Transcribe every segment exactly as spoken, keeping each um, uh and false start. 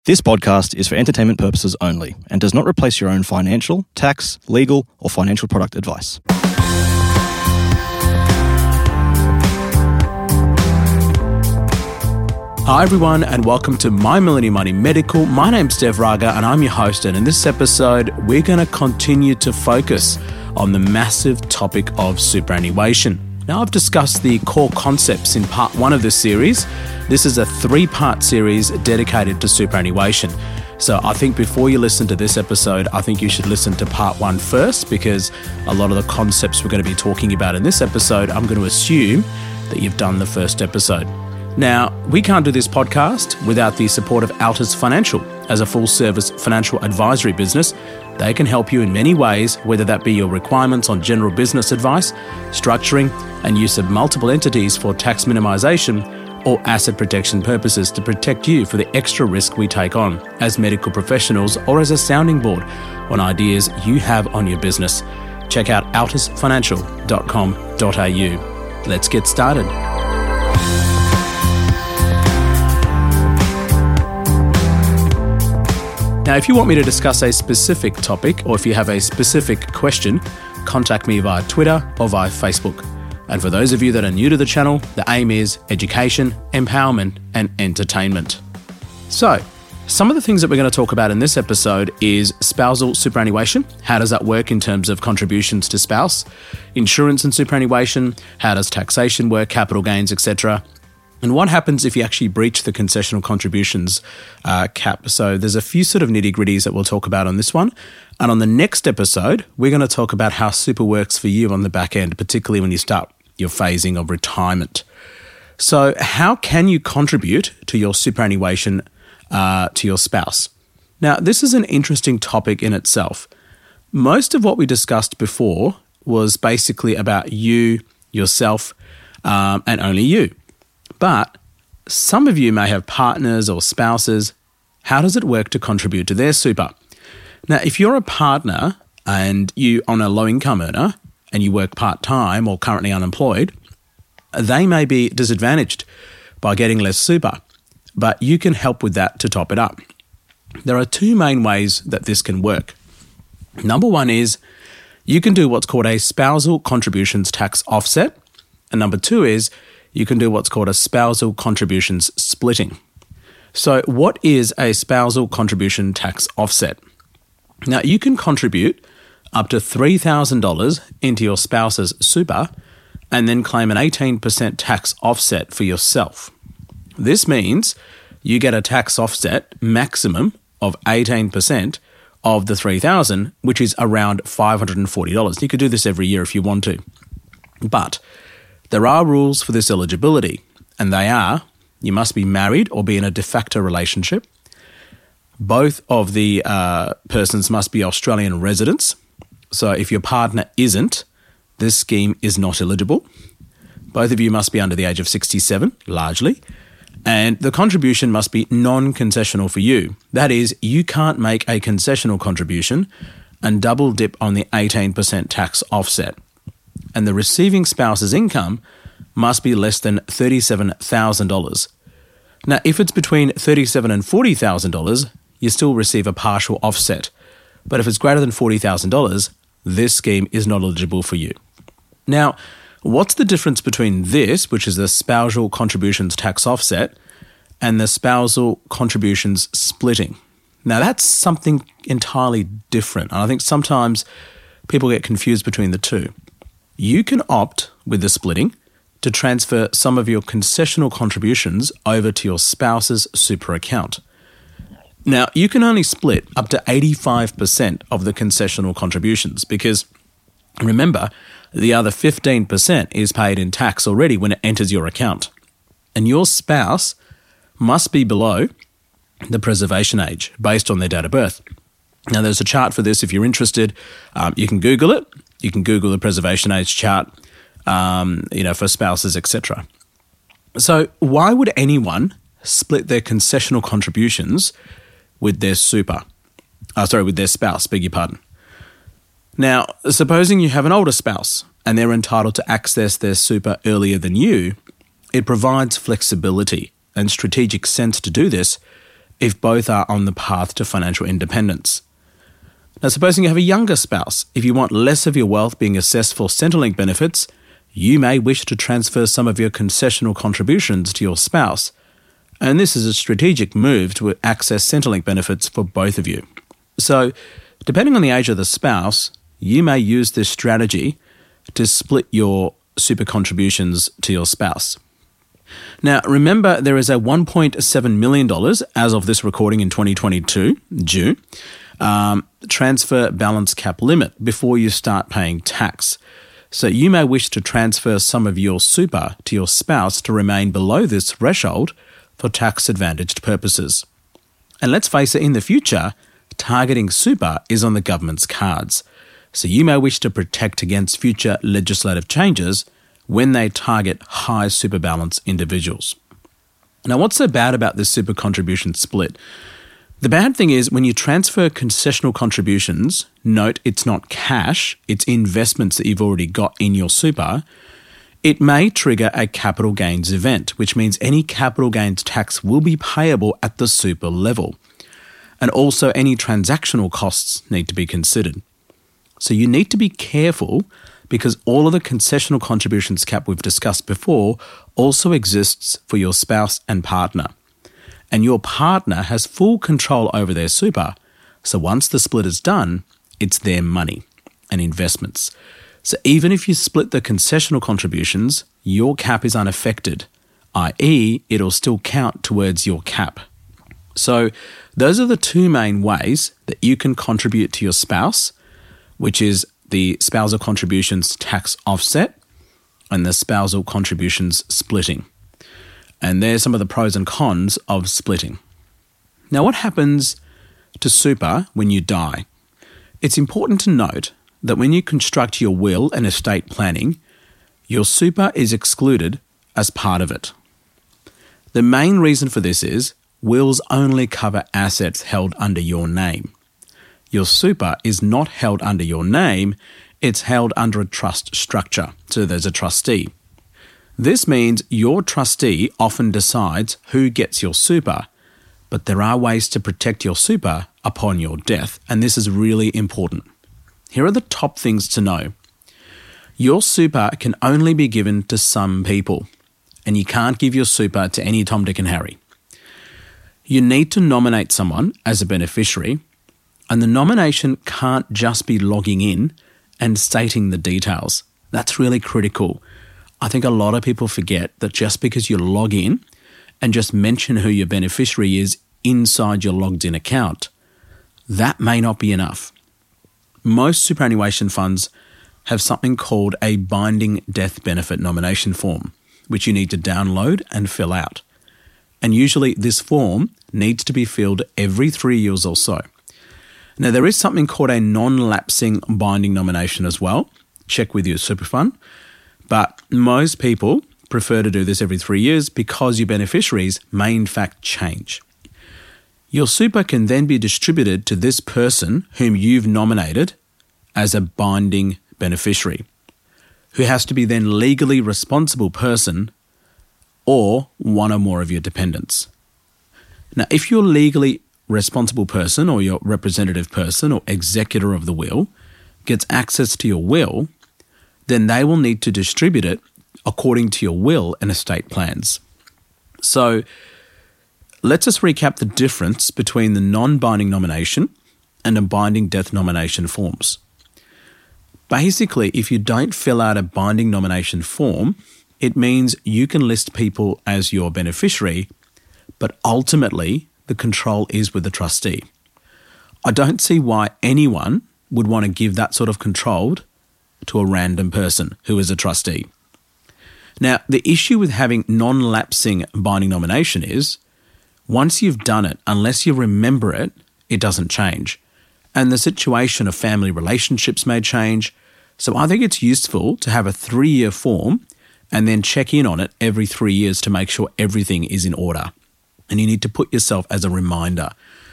This podcast is for entertainment purposes only and does not replace your own financial, tax, legal, or financial product advice. Hi everyone and welcome to My Millennium Money Medical. My name's Dev Raga and I'm your host, and in this episode we're going to continue to focus on the massive topic of superannuation. Now, I've discussed the core concepts in part one of this series. This is a three-part series dedicated to superannuation. So I think before you listen to this episode, I think you should listen to part one first, because a lot of the concepts we're going to be talking about in this episode, I'm going to assume that you've done the first episode. Now, we can't do this podcast without the support of Altus Financial. As a full-service financial advisory business, they can help you in many ways, whether that be your requirements on general business advice, structuring, and use of multiple entities for tax minimisation or asset protection purposes to protect you for the extra risk we take on as medical professionals, or as a sounding board on ideas you have on your business. Check out altus financial dot com dot a u. Let's get started. Now, if you want me to discuss a specific topic, or if you have a specific question, contact me via Twitter or via Facebook. And for those of you that are new to the channel, the aim is education, empowerment, and entertainment. So, some of the things that we're going to talk about in this episode is spousal superannuation. How does that work in terms of contributions to spouse? Insurance and superannuation. How does taxation work? Capital gains, et cetera. And what happens if you actually breach the concessional contributions uh, cap? So there's a few sort of nitty-gritties that we'll talk about on this one. And on the next episode, we're going to talk about how super works for you on the back end, particularly when you start your phasing of retirement. So how can you contribute to your superannuation uh, to your spouse? Now, this is an interesting topic in itself. Most of what we discussed before was basically about you, yourself, um, and only you. But some of you may have partners or spouses. How does it work to contribute to their super? Now, if you're a partner and you on a low-income earner and you work part-time or currently unemployed, they may be disadvantaged by getting less super, but you can help with that to top it up. There are two main ways that this can work. Number one is you can do what's called a spousal contributions tax offset, and number two is you can do what's called a spousal contributions splitting. So what is a spousal contribution tax offset? Now, you can contribute up to three thousand dollars into your spouse's super and then claim an eighteen percent tax offset for yourself. This means you get a tax offset maximum of eighteen percent of the three thousand dollars, which is around five hundred forty dollars. You could do this every year if you want to. But there are rules for this eligibility, and they are you must be married or be in a de facto relationship. Both of the uh, persons must be Australian residents. So if your partner isn't, this scheme is not eligible. Both of you must be under the age of sixty-seven, largely, and the contribution must be non-concessional for you. That is, you can't make a concessional contribution and double dip on the eighteen percent tax offset. And the receiving spouse's income must be less than thirty-seven thousand dollars. Now, if it's between thirty-seven thousand dollars and forty thousand dollars, you still receive a partial offset. But if it's greater than forty thousand dollars, this scheme is not eligible for you. Now, what's the difference between this, which is the spousal contributions tax offset, and the spousal contributions splitting? Now, that's something entirely different. And I think sometimes people get confused between the two. You can opt with the splitting to transfer some of your concessional contributions over to your spouse's super account. Now, you can only split up to eighty-five percent of the concessional contributions because, remember, the other fifteen percent is paid in tax already when it enters your account. And your spouse must be below the preservation age based on their date of birth. Now, there's a chart for this if you're interested. Um, you can Google it. You can Google the preservation age chart, um, you know, for spouses, et cetera. So why would anyone split their concessional contributions with their super? Uh, sorry, with their spouse, beg your pardon. Now, supposing you have an older spouse and they're entitled to access their super earlier than you, it provides flexibility and strategic sense to do this if both are on the path to financial independence. Now, supposing you have a younger spouse, if you want less of your wealth being assessed for Centrelink benefits, you may wish to transfer some of your concessional contributions to your spouse. And this is a strategic move to access Centrelink benefits for both of you. So, depending on the age of the spouse, you may use this strategy to split your super contributions to your spouse. Now, remember, there is a one point seven million dollars, as of this recording in twenty twenty-two, due, um, transfer balance cap limit before you start paying tax. So you may wish to transfer some of your super to your spouse to remain below this threshold for tax-advantaged purposes. And let's face it, in the future, targeting super is on the government's cards. So you may wish to protect against future legislative changes when they target high super balance individuals. Now, what's so bad about this super contribution split? The bad thing is when you transfer concessional contributions, note it's not cash, it's investments that you've already got in your super, it may trigger a capital gains event, which means any capital gains tax will be payable at the super level. And also any transactional costs need to be considered. So you need to be careful because all of the concessional contributions cap we've discussed before also exists for your spouse and partner. And your partner has full control over their super. So once the split is done, it's their money and investments. So even if you split the concessional contributions, your cap is unaffected, that is it'll still count towards your cap. So those are the two main ways that you can contribute to your spouse, which is the spousal contributions tax offset and the spousal contributions splitting. And there's some of the pros and cons of splitting. Now, what happens to super when you die? It's important to note that when you construct your will and estate planning, your super is excluded as part of it. The main reason for this is wills only cover assets held under your name. Your super is not held under your name, it's held under a trust structure, so there's a trustee. This means your trustee often decides who gets your super, but there are ways to protect your super upon your death, and this is really important. Here are the top things to know. Your super can only be given to some people, and you can't give your super to any Tom, Dick and Harry. You need to nominate someone as a beneficiary, and the nomination can't just be logging in and stating the details. That's really critical. I think a lot of people forget that just because you log in and just mention who your beneficiary is inside your logged in account, that may not be enough. Most superannuation funds have something called a binding death benefit nomination form, which you need to download and fill out. And usually this form needs to be filled every three years or so. Now, there is something called a non-lapsing binding nomination as well. Check with your super fund. But most people prefer to do this every three years because your beneficiaries may in fact change. Your super can then be distributed to this person whom you've nominated as a binding beneficiary, who has to be then legally responsible person or one or more of your dependents. Now, if your legally responsible person or your representative person or executor of the will gets access to your will, then they will need to distribute it according to your will and estate plans. So let's just recap the difference between the non-binding nomination and a binding death nomination forms. Basically, if you don't fill out a binding nomination form, it means you can list people as your beneficiary, but ultimately the control is with the trustee. I don't see why anyone would want to give that sort of control to a random person who is a trustee. Now, the issue with having non-lapsing binding nomination is once you've done it, unless you remember it, it doesn't change. And the situation of family relationships may change. So I think it's useful to have a three-year form and then check in on it every three years to make sure everything is in order. And you need to put yourself as a reminder.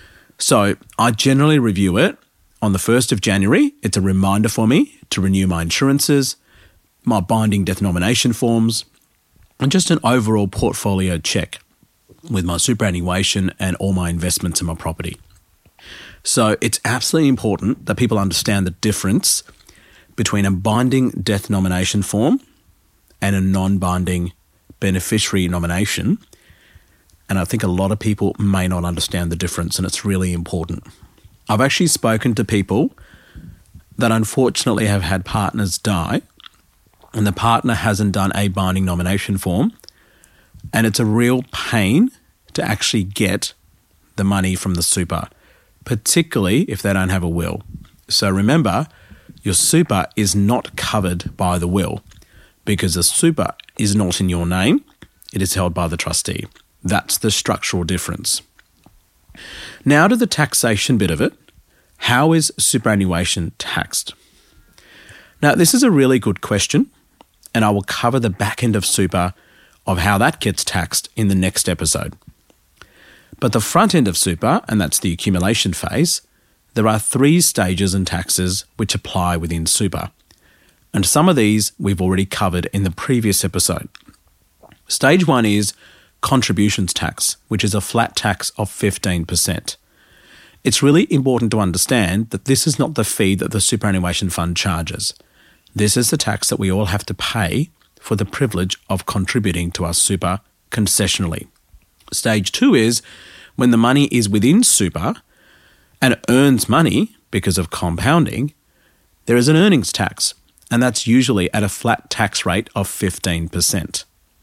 So I generally review it on the first of January. It's a reminder for me to renew my insurances, my binding death nomination forms, and just an overall portfolio check. with my superannuation and all my investments in my property. So it's absolutely important that people understand the difference between a binding death nomination form and a non-binding beneficiary nomination. And I think a lot of people may not understand the difference, and it's really important. I've actually spoken to people that unfortunately have had partners die, and the partner hasn't done a binding nomination form, and it's a real pain to actually get the money from the super, particularly if they don't have a will. So remember, your super is not covered by the will because the super is not in your name, it is held by the trustee. That's the structural difference. Now to the taxation bit of it. How is superannuation taxed? Now, this is a really good question, and I will cover the back end of super of how that gets taxed in the next episode. But the front end of super, and that's the accumulation phase, there are three stages and taxes which apply within super. And some of these we've already covered in the previous episode. Stage one is contributions tax, which is a flat tax of fifteen percent. It's really important to understand that this is not the fee that the superannuation fund charges. This is the tax that we all have to pay for the privilege of contributing to our super concessionally. Stage two is when the money is within super and it earns money because of compounding, there is an earnings tax, and that's usually at a flat tax rate of fifteen percent.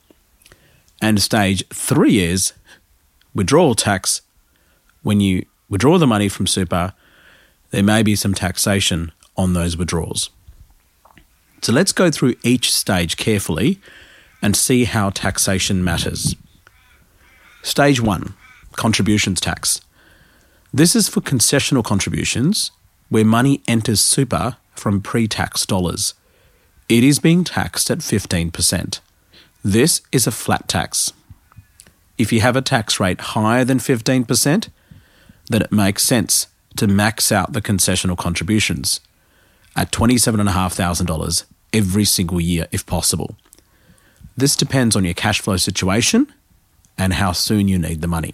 And stage three is withdrawal tax. When you withdraw the money from super, there may be some taxation on those withdrawals. So let's go through each stage carefully and see how taxation matters. Stage one, contributions tax. This is for concessional contributions where money enters super from pre-tax dollars. It is being taxed at fifteen percent. This is a flat tax. If you have a tax rate higher than fifteen percent, then it makes sense to max out the concessional contributions at twenty-seven thousand five hundred dollars every single year if possible. This depends on your cash flow situation and how soon you need the money.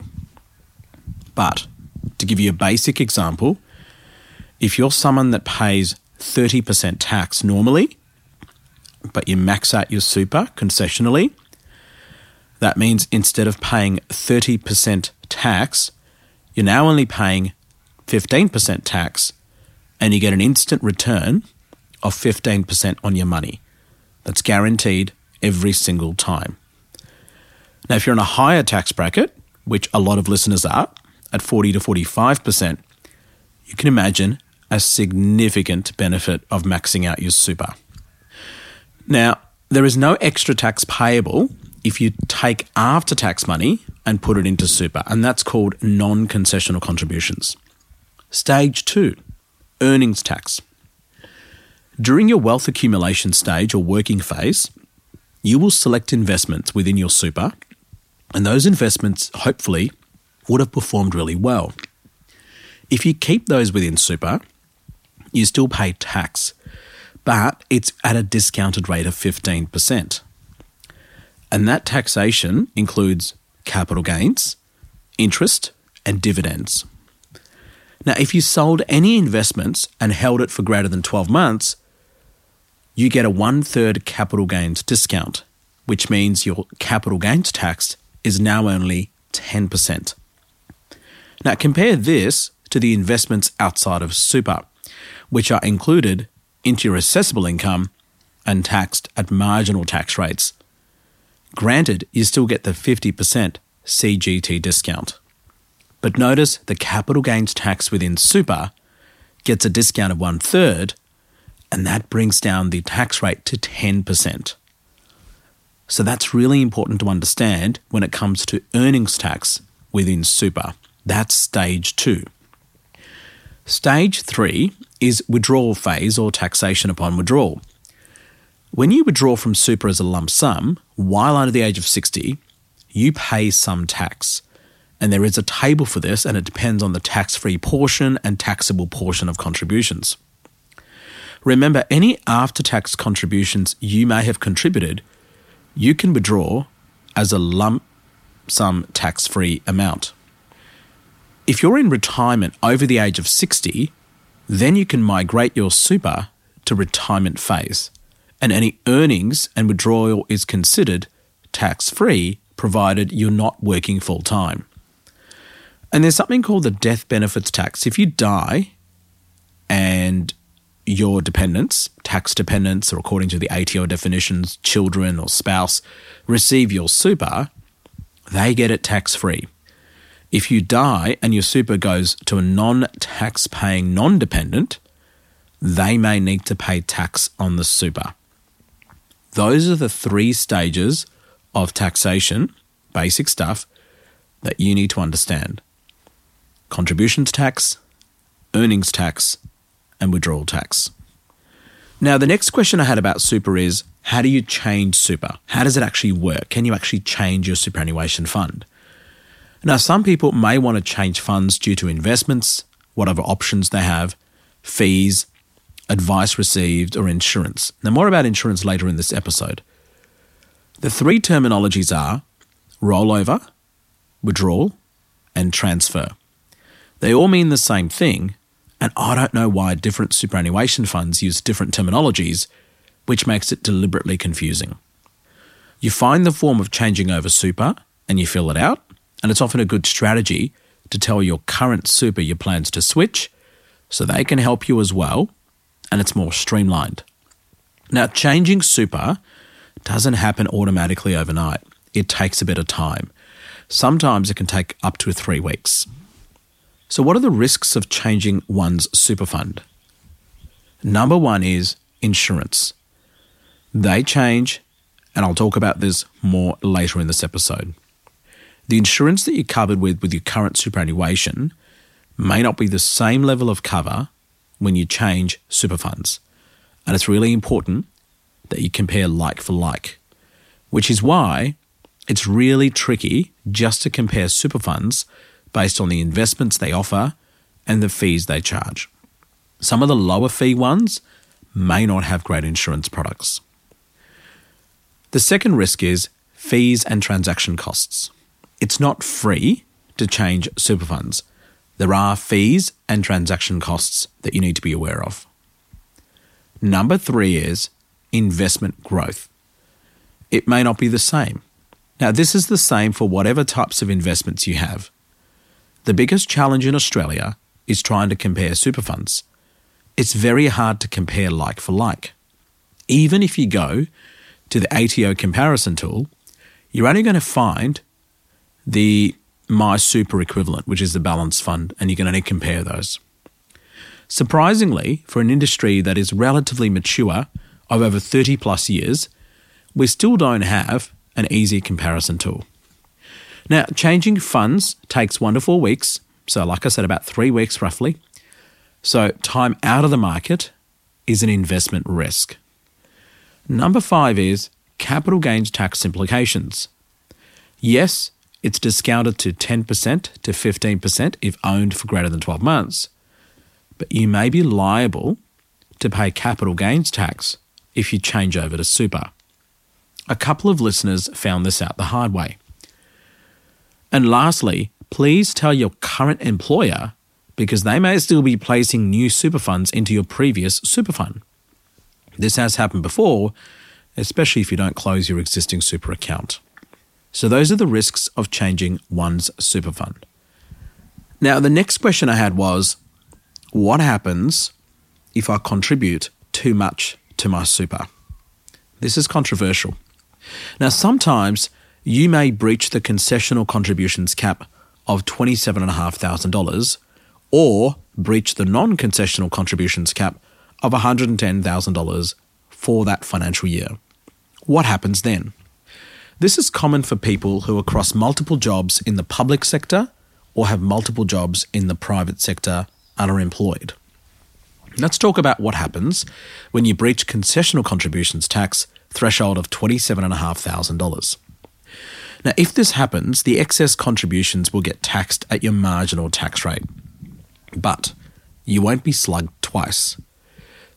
But to give you a basic example, if you're someone that pays thirty percent tax normally, but you max out your super concessionally, that means instead of paying thirty percent tax, you're now only paying fifteen percent tax, and you get an instant return of fifteen percent on your money. That's guaranteed every single time. Now, if you're in a higher tax bracket, which a lot of listeners are, at forty to forty-five percent, you can imagine a significant benefit of maxing out your super. Now, there is no extra tax payable if you take after-tax money and put it into super, and that's called non-concessional contributions. Stage two, earnings tax. During your wealth accumulation stage or working phase, you will select investments within your super, and those investments hopefully would have performed really well. If you keep those within super, you still pay tax, but it's at a discounted rate of fifteen percent. And that taxation includes capital gains, interest, and dividends. Now, if you sold any investments and held it for greater than twelve months, you get a one-third capital gains discount, which means your capital gains tax is now only ten percent. Now, compare this to the investments outside of super, which are included into your assessable income and taxed at marginal tax rates. Granted, you still get the fifty percent C G T discount. But notice the capital gains tax within super gets a discount of one-third, and that brings down the tax rate to ten percent. So that's really important to understand when it comes to earnings tax within super. That's stage two. Stage three is withdrawal phase or taxation upon withdrawal. When you withdraw from super as a lump sum, while under the age of sixty, you pay some tax. And there is a table for this, and it depends on the tax-free portion and taxable portion of contributions. Remember, any after-tax contributions you may have contributed, you can withdraw as a lump some tax-free amount. If you're in retirement over the age of sixty, then you can migrate your super to retirement phase, and any earnings and withdrawal is considered tax-free provided you're not working full-time. And there's something called the death benefits tax. If you die and your dependents, tax dependents, or according to the A T O definitions, children or spouse, receive your super, they get it tax-free. If you die and your super goes to a non-tax paying non-dependent, they may need to pay tax on the super. Those are the three stages of taxation, basic stuff, that you need to understand. Contributions tax, earnings tax, and withdrawal tax. Now, the next question I had about super is, how do you change super? How does it actually work? Can you actually change your superannuation fund? Now, some people may want to change funds due to investments, whatever options they have, fees, advice received, or insurance. Now, more about insurance later in this episode. The three terminologies are rollover, withdrawal, and transfer. They all mean the same thing, and I don't know why different superannuation funds use different terminologies, which makes it deliberately confusing. You find the form of changing over super and you fill it out, and it's often a good strategy to tell your current super your plans to switch so they can help you as well, and it's more streamlined. Now, changing super doesn't happen automatically overnight. It takes a bit of time. Sometimes it can take up to three weeks. So what are the risks of changing one's super fund? Number one is insurance. They change, and I'll talk about this more later in this episode. The insurance that you're covered with with your current superannuation may not be the same level of cover when you change super funds. And it's really important that you compare like for like, which is why it's really tricky just to compare super funds based on the investments they offer and the fees they charge. Some of the lower fee ones may not have great insurance products. The second risk is fees and transaction costs. It's not free to change super funds. There are fees and transaction costs that you need to be aware of. Number three is investment growth. It may not be the same. Now, this is the same for whatever types of investments you have. The biggest challenge in Australia is trying to compare super funds. It's very hard to compare like for like. Even if you go to the A T O comparison tool, you're only going to find the MySuper equivalent, which is the balance fund, and you can only compare those. Surprisingly, for an industry that is relatively mature of over thirty plus years, we still don't have an easy comparison tool. Now, changing funds takes one to four weeks, so like I said, about three weeks roughly. So time out of the market is an investment risk. Number five is capital gains tax implications. Yes, it's discounted to ten percent to fifteen percent if owned for greater than twelve months, but you may be liable to pay capital gains tax if you change over to super. A couple of listeners found this out the hard way. And lastly, please tell your current employer because they may still be placing new super funds into your previous super fund. This has happened before, especially if you don't close your existing super account. So those are the risks of changing one's super fund. Now, the next question I had was, what happens if I contribute too much to my super? This is controversial. Now, sometimes you may breach the concessional contributions cap of twenty-seven thousand five hundred dollars or breach the non-concessional contributions cap of one hundred ten thousand dollars for that financial year. What happens then? This is common for people who are across multiple jobs in the public sector or have multiple jobs in the private sector and are employed. Let's talk about what happens when you breach concessional contributions tax threshold of twenty-seven thousand five hundred dollars. Now, if this happens, the excess contributions will get taxed at your marginal tax rate, but you won't be slugged twice.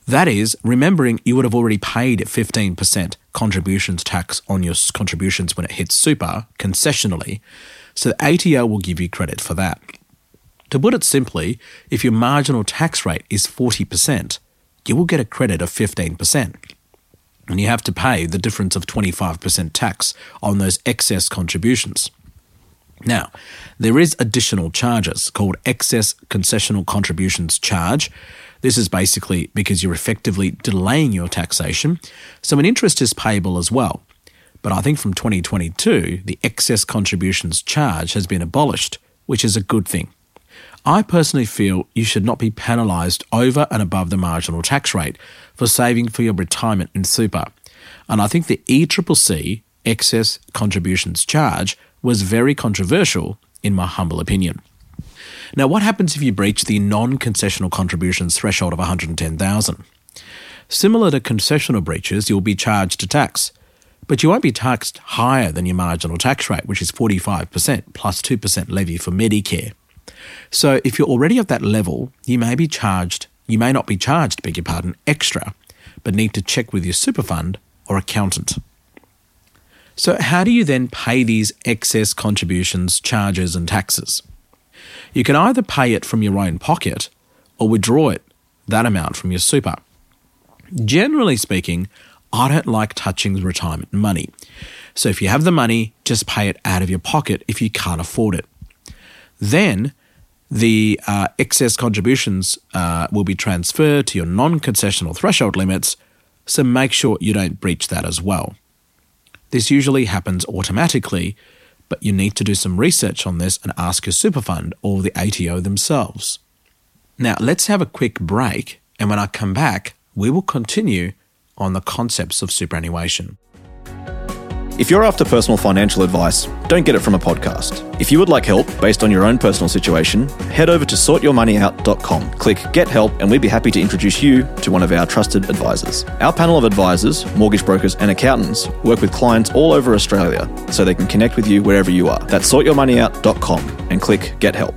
That is, remembering you would have already paid fifteen percent contributions tax on your contributions when it hits super concessionally, so the A T O will give you credit for that. To put it simply, if your marginal tax rate is forty percent, you will get a credit of fifteen percent. And you have to pay the difference of twenty-five percent tax on those excess contributions. Now, there is additional charges called excess concessional contributions charge. This is basically because you're effectively delaying your taxation, so an interest is payable as well. But I think from twenty twenty-two, the excess contributions charge has been abolished, which is a good thing. I personally feel you should not be penalised over and above the marginal tax rate for saving for your retirement in super. And I think the E C C C excess contributions charge was very controversial in my humble opinion. Now, what happens if you breach the non-concessional contributions threshold of one hundred ten thousand dollars? Similar to concessional breaches, you'll be charged a tax, but you won't be taxed higher than your marginal tax rate, which is forty-five percent plus two percent levy for Medicare. So if you're already at that level, you may be charged, you may not be charged, beg your pardon, extra, but need to check with your super fund or accountant. So how do you then pay these excess contributions, charges and taxes? You can either pay it from your own pocket or withdraw it, that amount from your super. Generally speaking, I don't like touching retirement money. So if you have the money, just pay it out of your pocket if you can't afford it. Then the uh, excess contributions uh, will be transferred to your non-concessional threshold limits, so make sure you don't breach that as well. This usually happens automatically, but you need to do some research on this and ask your super fund or the A T O themselves. Now, let's have a quick break, and when I come back, we will continue on the concepts of superannuation. If you're after personal financial advice, don't get it from a podcast. If you would like help based on your own personal situation, head over to sort your money out dot com. Click Get Help and we'd be happy to introduce you to one of our trusted advisors. Our panel of advisors, mortgage brokers and accountants work with clients all over Australia so they can connect with you wherever you are. That's sort your money out dot com and click Get Help.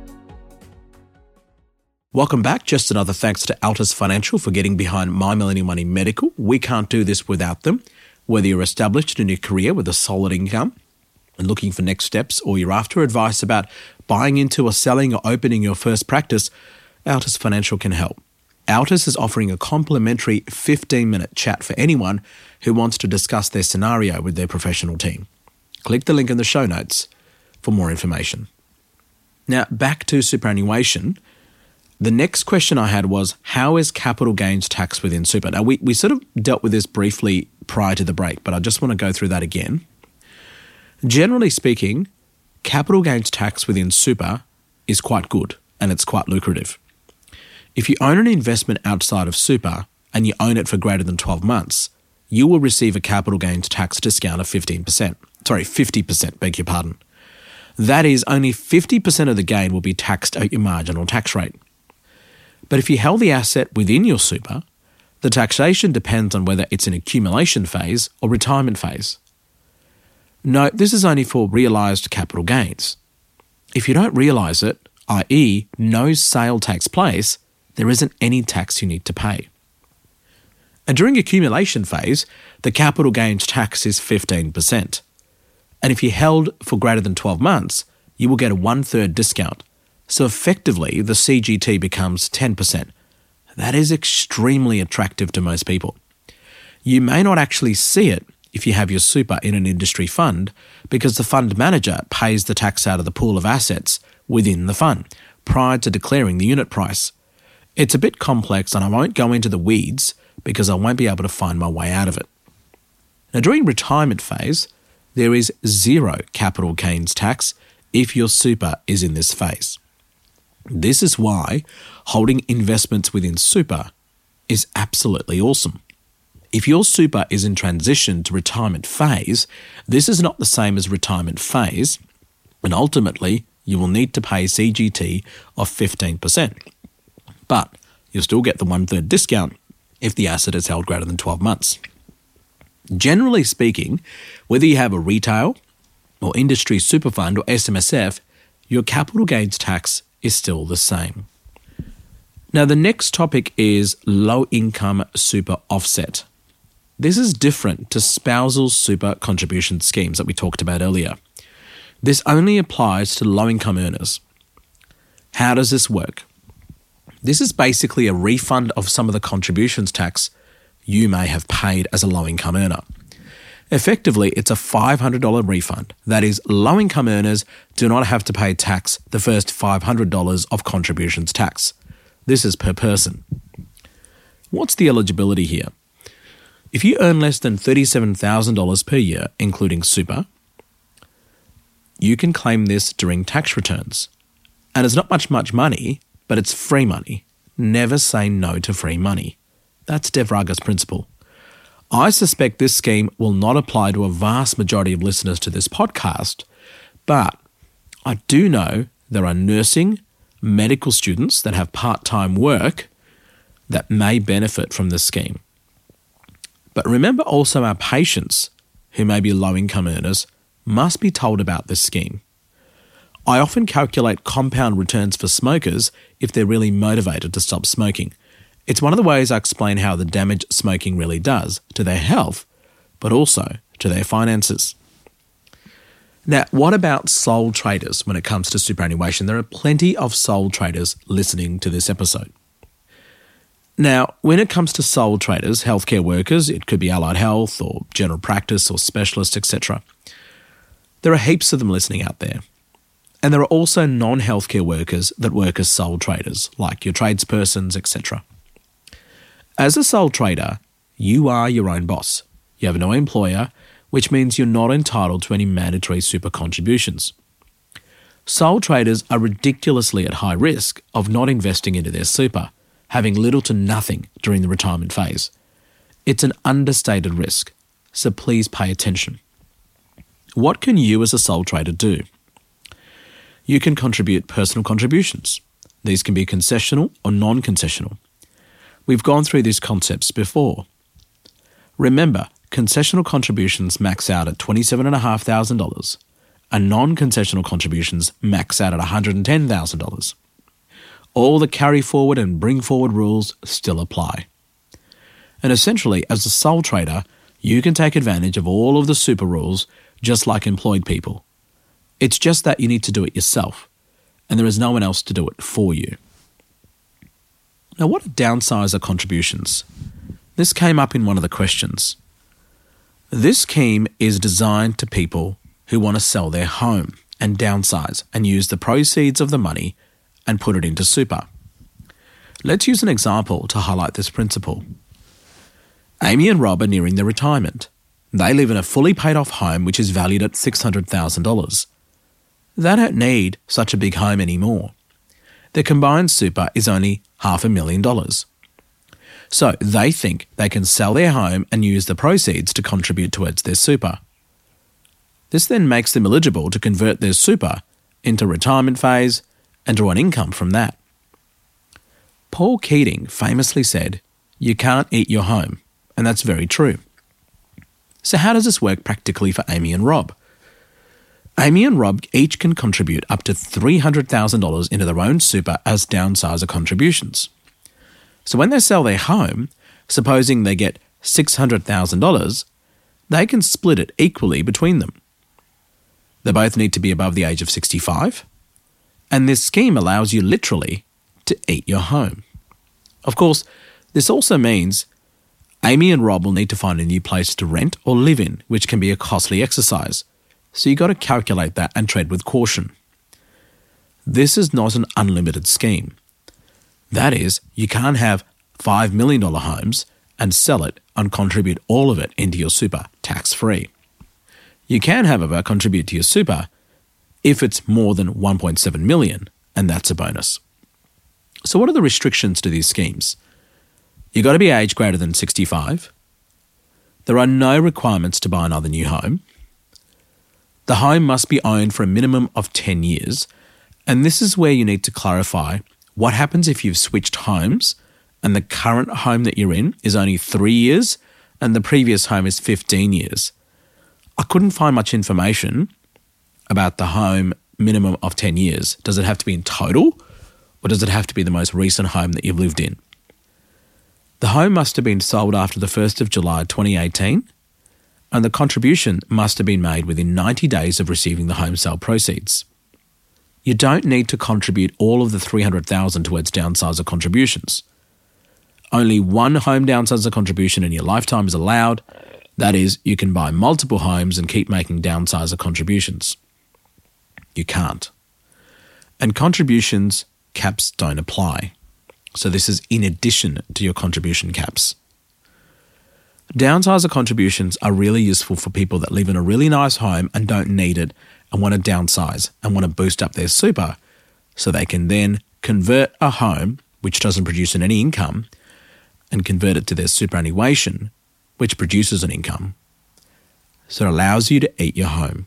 Welcome back. Just another thanks to Altus Financial for getting behind My Millennial Money Medical. We can't do this without them. Whether you're established in your career with a solid income and looking for next steps, or you're after advice about buying into or selling or opening your first practice, Altus Financial can help. Altus is offering a complimentary fifteen-minute chat for anyone who wants to discuss their scenario with their professional team. Click the link in the show notes for more information. Now, back to superannuation. The next question I had was, how is capital gains tax within super? Now, we, we sort of dealt with this briefly prior to the break, but I just want to go through that again. Generally speaking, capital gains tax within super is quite good and it's quite lucrative. If you own an investment outside of super and you own it for greater than twelve months, you will receive a capital gains tax discount of fifteen percent. Sorry, fifty percent, beg your pardon. That is, only fifty percent of the gain will be taxed at your marginal tax rate. But if you held the asset within your super, the taxation depends on whether it's an accumulation phase or retirement phase. Note, this is only for realised capital gains. If you don't realise it, that is no sale takes place, there isn't any tax you need to pay. And during accumulation phase, the capital gains tax is fifteen percent. And if you held for greater than twelve months, you will get a one-third discount. So effectively, the C G T becomes ten percent. That is extremely attractive to most people. You may not actually see it if you have your super in an industry fund because the fund manager pays the tax out of the pool of assets within the fund prior to declaring the unit price. It's a bit complex and I won't go into the weeds because I won't be able to find my way out of it. Now, during retirement phase, there is zero capital gains tax if your super is in this phase. This is why holding investments within super is absolutely awesome. If your super is in transition to retirement phase, this is not the same as retirement phase, and ultimately you will need to pay C G T of fifteen percent. But you'll still get the one-third discount if the asset is held greater than twelve months. Generally speaking, whether you have a retail or industry super fund or S M S F, your capital gains tax is still the same. Now, the next topic is low-income super offset. This is different to spousal super contribution schemes that we talked about earlier. This only applies to low-income earners. How does this work? This is basically a refund of some of the contributions tax you may have paid as a low-income earner. Effectively, it's a five hundred dollars refund. That is, low-income earners do not have to pay tax the first five hundred dollars of contributions tax. This is per person. What's the eligibility here? If you earn less than thirty-seven thousand dollars per year, including super, you can claim this during tax returns. And it's not much, much money, but it's free money. Never say no to free money. That's De Vraga's principle. I suspect this scheme will not apply to a vast majority of listeners to this podcast, but I do know there are nursing, medical students that have part-time work that may benefit from this scheme. But remember also our patients, who may be low-income earners, must be told about this scheme. I often calculate compound returns for smokers if they're really motivated to stop smoking. It's one of the ways I explain how the damage smoking really does to their health, but also to their finances. Now, what about sole traders when it comes to superannuation? There are plenty of sole traders listening to this episode. Now, when it comes to sole traders, healthcare workers, it could be allied health or general practice or specialists, et cetera. There are heaps of them listening out there. And there are also non-healthcare workers that work as sole traders, like your tradespersons, et cetera. As a sole trader, you are your own boss. You have no employer, which means you're not entitled to any mandatory super contributions. Sole traders are ridiculously at high risk of not investing into their super, having little to nothing during the retirement phase. It's an understated risk, so please pay attention. What can you as a sole trader do? You can contribute personal contributions. These can be concessional or non-concessional. We've gone through these concepts before. Remember, concessional contributions max out at twenty-seven thousand five hundred dollars and non-concessional contributions max out at one hundred ten thousand dollars. All the carry forward and bring forward rules still apply. And essentially, as a sole trader, you can take advantage of all of the super rules just like employed people. It's just that you need to do it yourself, and there is no one else to do it for you. Now, what are downsizer contributions? This came up in one of the questions. This scheme is designed to people who want to sell their home and downsize and use the proceeds of the money and put it into super. Let's use an example to highlight this principle. Amy and Rob are nearing their retirement. They live in a fully paid off home which is valued at six hundred thousand dollars. They don't need such a big home anymore. Their combined super is only half a million dollars. So they think they can sell their home and use the proceeds to contribute towards their super. This then makes them eligible to convert their super into retirement phase and draw an income from that. Paul Keating famously said, "You can't eat your home," and that's very true. So how does this work practically for Amy and Rob? Amy and Rob each can contribute up to three hundred thousand dollars into their own super as downsizer contributions. So when they sell their home, supposing they get six hundred thousand dollars, they can split it equally between them. They both need to be above the age of sixty-five, and this scheme allows you literally to eat your home. Of course, this also means Amy and Rob will need to find a new place to rent or live in, which can be a costly exercise. So you've got to calculate that and tread with caution. This is not an unlimited scheme. That is, you can't have five million dollars homes and sell it and contribute all of it into your super tax-free. You can, however, contribute to your super if it's more than one point seven million dollars, and that's a bonus. So what are the restrictions to these schemes? You've got to be age greater than sixty-five. There are no requirements to buy another new home. The home must be owned for a minimum of ten years, and this is where you need to clarify what happens if you've switched homes and the current home that you're in is only three years and the previous home is fifteen years. I couldn't find much information about the home minimum of ten years. Does it have to be in total, or does it have to be the most recent home that you've lived in? The home must have been sold after the first of July twenty eighteen, and the contribution must have been made within ninety days of receiving the home sale proceeds. You don't need to contribute all of the three hundred thousand dollars towards downsizer contributions. Only one home downsizer contribution in your lifetime is allowed. That is, you can buy multiple homes and keep making downsizer contributions. You can't. And contributions caps don't apply. So this is in addition to your contribution caps. Downsizer contributions are really useful for people that live in a really nice home and don't need it and want to downsize and want to boost up their super so they can then convert a home, which doesn't produce any income, and convert it to their superannuation, which produces an income. So it allows you to eat your home.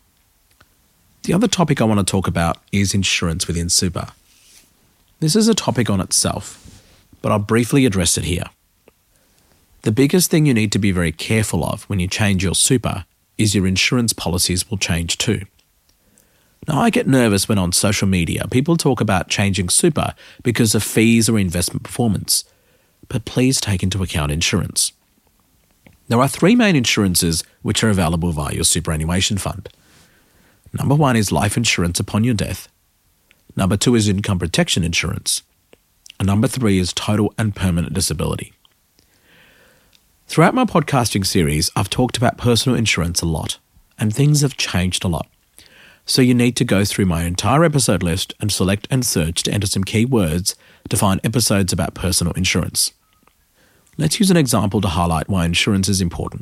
The other topic I want to talk about is insurance within super. This is a topic on itself, but I'll briefly address it here. The biggest thing you need to be very careful of when you change your super is your insurance policies will change too. Now, I get nervous when on social media people talk about changing super because of fees or investment performance, but please take into account insurance. There are three main insurances which are available via your superannuation fund. Number one is life insurance upon your death. Number two is income protection insurance. And number three is total and permanent disability. Throughout my podcasting series, I've talked about personal insurance a lot, and things have changed a lot. So you need to go through my entire episode list and select and search to enter some key words to find episodes about personal insurance. Let's use an example to highlight why insurance is important.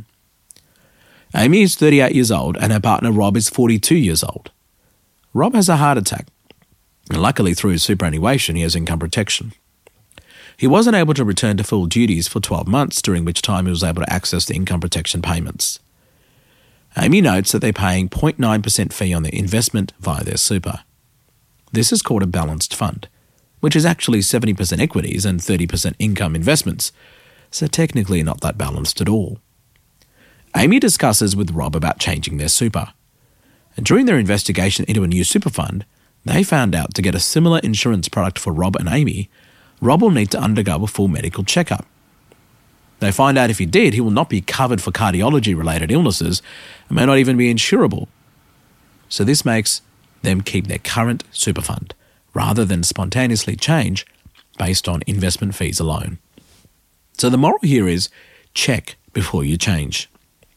Amy is thirty-eight years old and her partner Rob is forty-two years old. Rob has a heart attack, and luckily through his superannuation he has income protection. He wasn't able to return to full duties for twelve months, during which time he was able to access the income protection payments. Amy notes that they're paying zero point nine percent fee on their investment via their super. This is called a balanced fund, which is actually seventy percent equities and thirty percent income investments, so technically not that balanced at all. Amy discusses with Rob about changing their super. And during their investigation into a new super fund, they found out to get a similar insurance product for Rob and Amy, Rob will need to undergo a full medical checkup. They find out if he did, he will not be covered for cardiology-related illnesses and may not even be insurable. So this makes them keep their current super fund rather than spontaneously change based on investment fees alone. So the moral here is check before you change.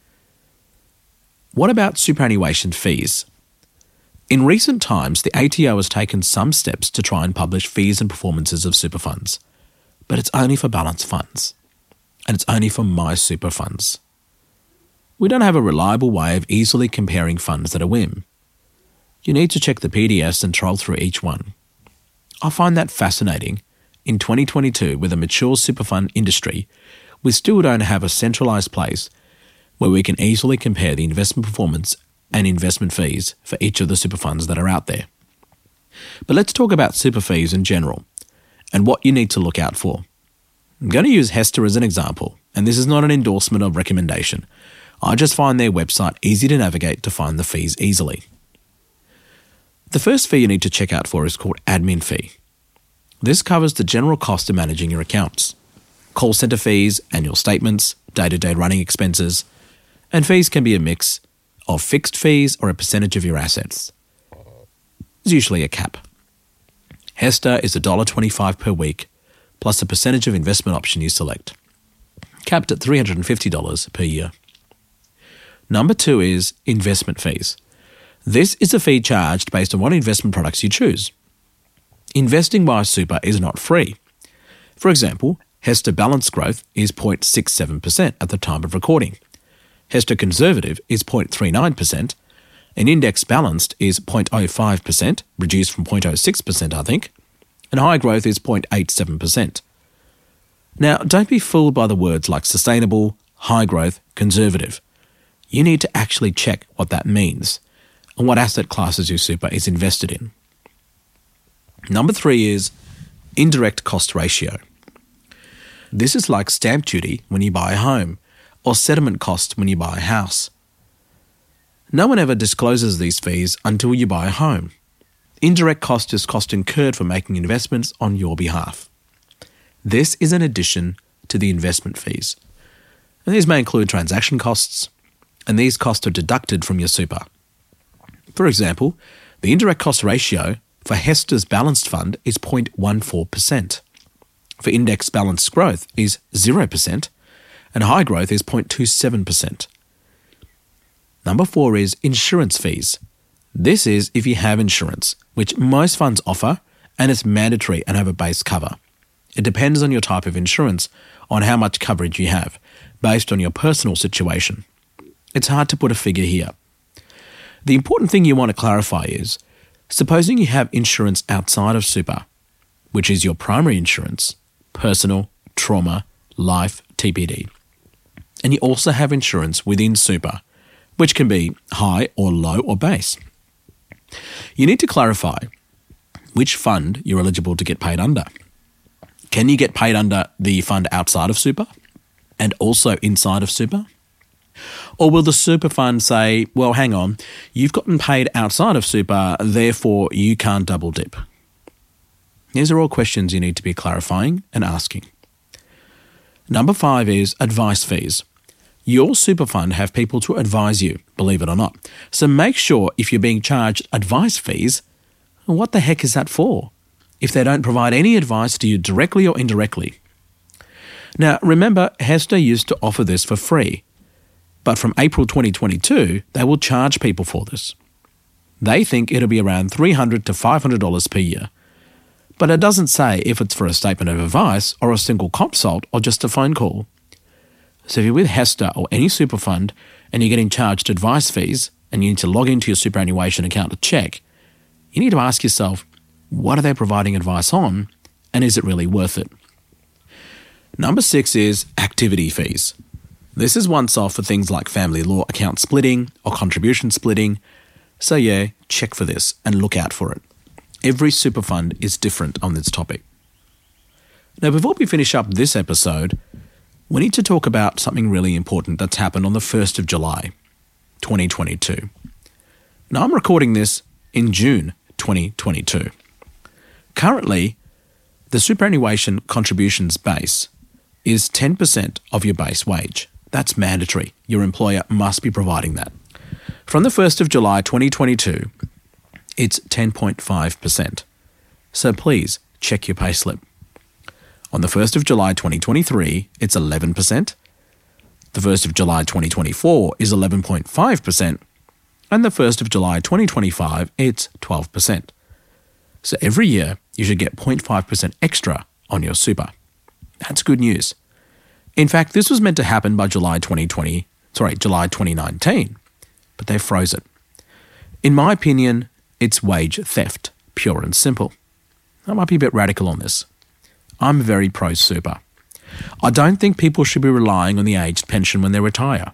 What about superannuation fees? In recent times, the A T O has taken some steps to try and publish fees and performances of super funds, but it's only for balanced funds, and it's only for my super funds. We don't have a reliable way of easily comparing funds at a whim. You need to check the P D Fs and troll through each one. I find that fascinating. In twenty twenty-two, with a mature super fund industry, we still don't have a centralised place where we can easily compare the investment performance and investment fees for each of the super funds that are out there. But let's talk about super fees in general and what you need to look out for. I'm going to use HESTA as an example, and this is not an endorsement or recommendation. I just find their website easy to navigate to find the fees easily. The first fee you need to check out for is called admin fee. This covers the general cost of managing your accounts, call centre fees, annual statements, day-to-day running expenses, and fees can be a mix of fixed fees or a percentage of your assets. There's usually a cap. HESTA is one dollar twenty-five per week, plus a percentage of investment option you select, capped at three hundred fifty dollars per year. Number two is investment fees. This is a fee charged based on what investment products you choose. Investing via super is not free. For example, HESTA Balanced Growth is zero point six seven percent at the time of recording. HESTA Conservative is zero point three nine percent, and Index Balanced is zero point zero five percent, reduced from zero point zero six percent, I think, and High Growth is zero point eight seven percent. Now, don't be fooled by the words like sustainable, high growth, conservative. You need to actually check what that means and what asset classes your super is invested in. Number three is indirect cost ratio. This is like stamp duty when you buy a home, or settlement cost when you buy a house. No one ever discloses these fees until you buy a home. Indirect cost is cost incurred for making investments on your behalf. This is in addition to the investment fees. And these may include transaction costs, and these costs are deducted from your super. For example, the indirect cost ratio for Hester's balanced fund is zero point one four percent. For index balanced growth is zero percent, and high growth is zero point two seven percent. Number four is insurance fees. This is if you have insurance, which most funds offer, and it's mandatory and have a base cover. It depends on your type of insurance, on how much coverage you have, based on your personal situation. It's hard to put a figure here. The important thing you want to clarify is, supposing you have insurance outside of super, which is your primary insurance, personal, trauma, life, T P D, and you also have insurance within super, which can be high or low or base. You need to clarify which fund you're eligible to get paid under. Can you get paid under the fund outside of super and also inside of super? Or will the super fund say, well, hang on, you've gotten paid outside of super, therefore you can't double dip? These are all questions you need to be clarifying and asking. Number five is advice fees. Your super fund have people to advise you, believe it or not. So make sure if you're being charged advice fees, what the heck is that for? If they don't provide any advice to you directly or indirectly. Now, remember, Hester used to offer this for free, but from April twenty twenty-two, they will charge people for this. They think it'll be around three hundred dollars to five hundred dollars per year, but it doesn't say if it's for a statement of advice or a single consult or just a phone call. So if you're with Hester or any super fund and you're getting charged advice fees and you need to log into your superannuation account to check, you need to ask yourself, what are they providing advice on, and is it really worth it? Number six is activity fees. This is once off for things like family law account splitting or contribution splitting. So yeah, check for this and look out for it. Every super fund is different on this topic. Now, before we finish up this episode, we need to talk about something really important that's happened on the first of July, twenty twenty-two. Now, I'm recording this in June twenty twenty-two. Currently, the superannuation contributions base is ten percent of your base wage. That's mandatory. Your employer must be providing that. From the first of July twenty twenty-two, it's ten point five percent. So please check your payslip. On the first of July twenty twenty-three, it's eleven percent. The first of July twenty twenty-four is eleven point five percent. And the first of July twenty twenty-five, it's twelve percent. So every year, you should get zero point five percent extra on your super. That's good news. In fact, this was meant to happen by July twenty twenty, sorry, July twenty nineteen, but they froze it. In my opinion, it's wage theft, pure and simple. I might be a bit radical on this. I'm very pro-super. I don't think people should be relying on the aged pension when they retire.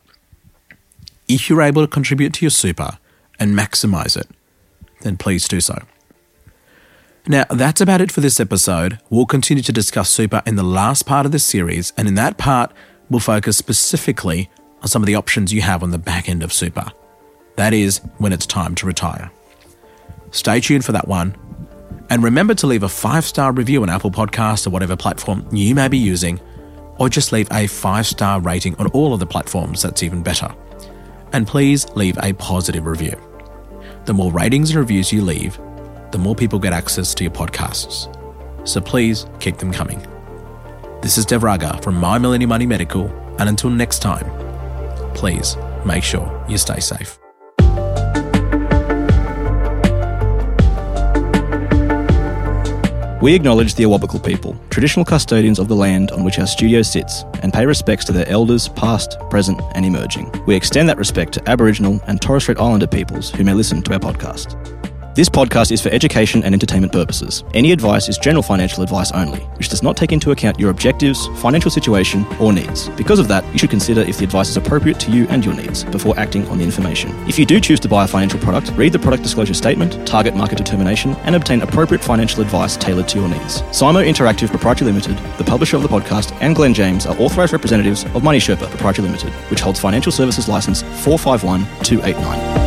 If you're able to contribute to your super and maximise it, then please do so. Now, that's about it for this episode. We'll continue to discuss super in the last part of this series, and in that part, we'll focus specifically on some of the options you have on the back end of super. That is, when it's time to retire. Stay tuned for that one. And remember to leave a five-star review on Apple Podcasts or whatever platform you may be using, or just leave a five-star rating on all of the platforms. That's even better. And please leave a positive review. The more ratings and reviews you leave, the more people get access to your podcasts. So please keep them coming. This is Dev Raga from My Millennium Money Medical, and until next time, please make sure you stay safe. We acknowledge the Awabakal people, traditional custodians of the land on which our studio sits, and pay respects to their elders past, present and emerging. We extend that respect to Aboriginal and Torres Strait Islander peoples who may listen to our podcast. This podcast is for education and entertainment purposes. Any advice is general financial advice only, which does not take into account your objectives, financial situation, or needs. Because of that, you should consider if the advice is appropriate to you and your needs before acting on the information. If you do choose to buy a financial product, read the product disclosure statement, target market determination, and obtain appropriate financial advice tailored to your needs. Simo Interactive Proprietary Limited, the publisher of the podcast, and Glenn James are authorised representatives of Money Sherpa Proprietary Limited, which holds financial services license four five one two eight nine.